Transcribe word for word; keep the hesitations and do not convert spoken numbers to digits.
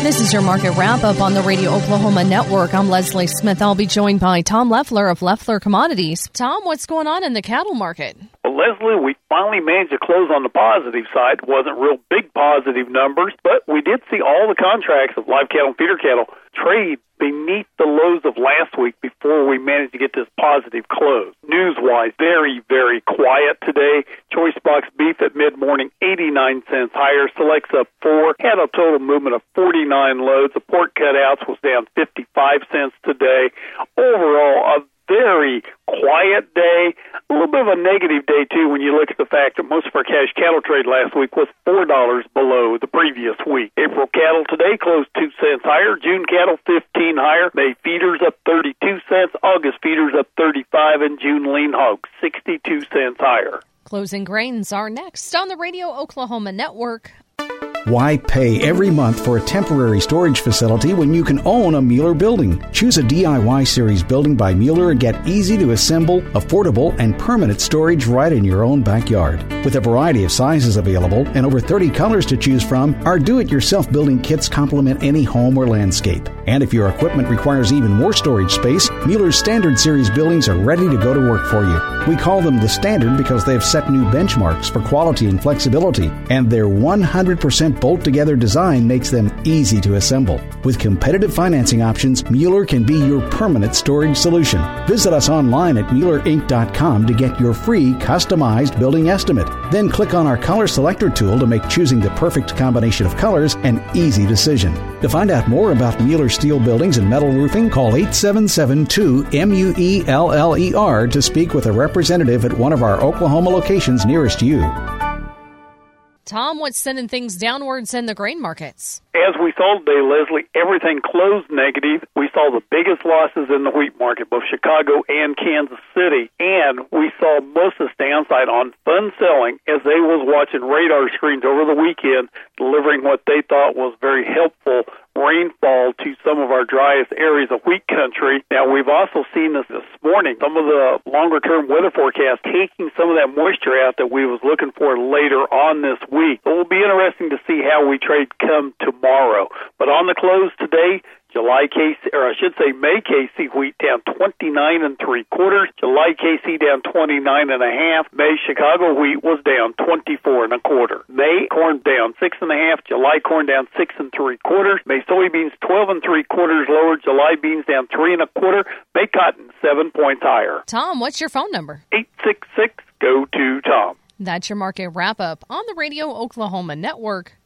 This is your market wrap-up on the Radio Oklahoma Network. I'm Leslie Smith. I'll be joined by Tom Leffler of Leffler Commodities. Tom, what's going on in the cattle market? Well, Leslie, we finally managed to close on the positive side. It wasn't real big positive numbers, but we did see all the contracts of live cattle and feeder cattle trade beneath the lows of last week before we managed to get this positive close. News-wise, very, very quiet today. Choice box beef at mid-morning, eighty-nine cents higher. Selects up four. Had a total movement of forty-nine loads. The pork cutouts was down fifty-five cents today. Overall, a very quiet day. A little bit of a negative day, too, when you look at the fact that most of our cash cattle trade last week was four dollars below the previous week. April cattle today closed two cents higher. June cattle fifteen higher. May feeders up thirty-two cents. August feeders up thirty-five. And June lean hogs sixty-two cents higher. Closing grains are next on the Radio Oklahoma Network. Why pay every month for a temporary storage facility when you can own a Mueller building? Choose a D I Y series building by Mueller and get easy to assemble, affordable, and permanent storage right in your own backyard. With a variety of sizes available and over thirty colors to choose from, our do-it-yourself building kits complement any home or landscape. And if your equipment requires even more storage space, Mueller's Standard Series buildings are ready to go to work for you. We call them the Standard because they've set new benchmarks for quality and flexibility, and their one hundred percent bolt-together design makes them easy to assemble. With competitive financing options, Mueller can be your permanent storage solution. Visit us online at Mueller Inc dot com to get your free customized building estimate. Then click on our Color Selector tool to make choosing the perfect combination of colors an easy decision. To find out more about Mueller steel buildings and metal roofing, call eight seven seven two M U E L L E R to speak with a representative at one of our Oklahoma locations nearest you. Tom, what's sending things downwards in the grain markets? As we saw today, Leslie, everything closed negative. We saw the biggest losses in the wheat market, both Chicago and Kansas City. And we saw most of this downside on fund selling as they was watching radar screens over the weekend, delivering what they thought was very helpful rainfall to some of our driest areas of wheat country. Now, we've also seen this this morning, some of the longer-term weather forecasts taking some of that moisture out that we was looking for later on this week. It will be interesting to see how we trade come tomorrow. But on the close today, July K C, or I should say May K C wheat down twenty-nine and three quarters. July K C down twenty-nine and a half. May Chicago wheat was down twenty-four and a quarter. May corn down six and a half. July corn down six and three quarters. May soybeans twelve and three quarters lower. July beans down three and a quarter. May cotton seven points higher. Tom, what's your phone number? eight six six, go to Tom. That's your market wrap up on the Radio Oklahoma Network.